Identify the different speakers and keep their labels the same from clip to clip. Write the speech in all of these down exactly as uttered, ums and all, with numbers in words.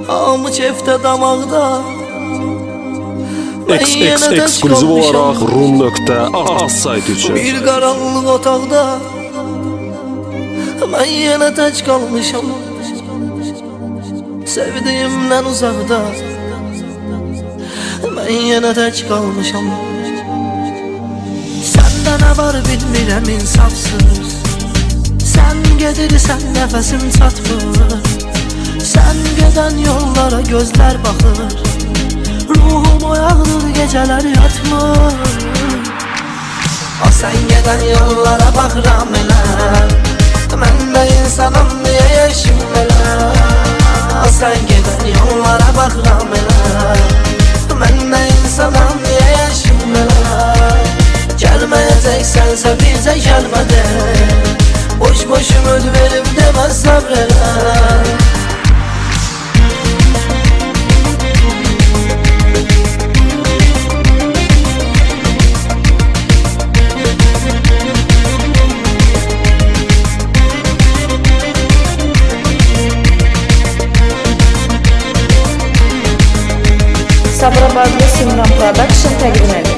Speaker 1: Hamı kefte damaqda.
Speaker 2: X X ekskluziv olaraq rum nöqtə az sayt üçün.
Speaker 1: Bir qaranlıq otaqda mən yenə tək qalmışam. Sevdiyimdən uzaqda mən yenə tək qalmışam. Səndə nə var bilmirəm insafsız. Sən gedirsən nəfəsim çatmır. Sən gedən yollara gözlər baxır. Ruhum oyaqdır gecələr yatmır. O sən gedən yollara baxıram elə. Mən də insanım deyə yaşım elə. O sən gedən yollara baxıram elə. Mən də insanım deyə yaşım elə. Gəlməyəcəksənsə bizə gəlmə de. Boş boş ümid verib demə səbr elə.
Speaker 3: Sabirabadlı Simran Production təqdim edir.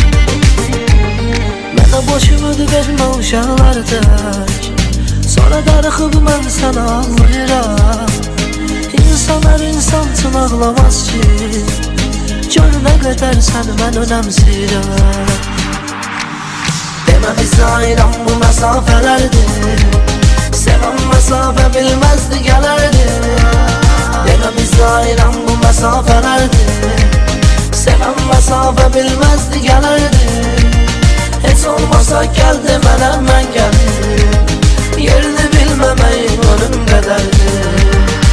Speaker 1: Mənə boş ümid vermə uşaqlar tək. Sonra darıxıb mən sənə ağlayıram. İnsan hər insan üçün ağlamaz ki. Gör nə qədər səni mən önəmsirəm. Demə bizə ayıran bu məsafələrdir. Sevən məsafə bilməzdi gələrdi. Demə bizə ayıran bu məsafələrdir. Sevən məsafə bilməzdi gələrdi. Heç olmasa gəldi mənə mən gəldim. Yerini bilməməyin ölüm qədərdir.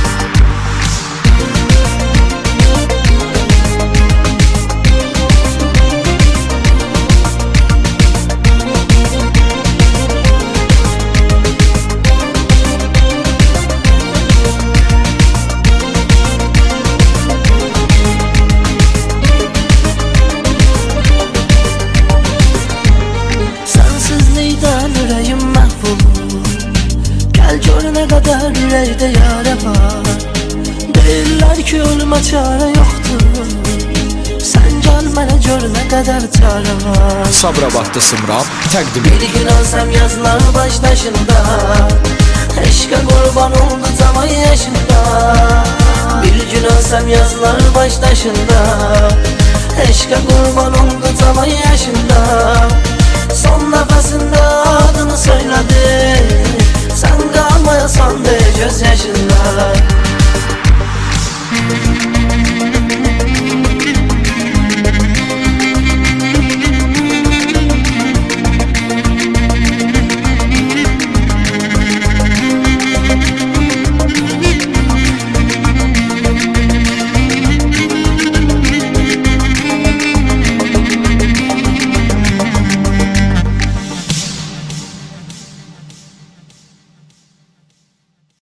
Speaker 1: Ürəyim məhvul. Gəl gör nə qədər ürəkdə yarə var. Deyirlər ki ölümə çarə yoxdur. Sən gəl mənə gör nə qədər çarə var.
Speaker 2: Sabirabadlı Simran təqdim
Speaker 1: Bir
Speaker 2: edir.
Speaker 1: gün ölsəm yazılar baş daşında. Eşqə qurban oldu zaman yaşında. Bir gün ölsəm yazılar baş daşında. Eşqə qurban oldu zaman yaşında. Son nəfəsində adını söylədi. Sən qalmaya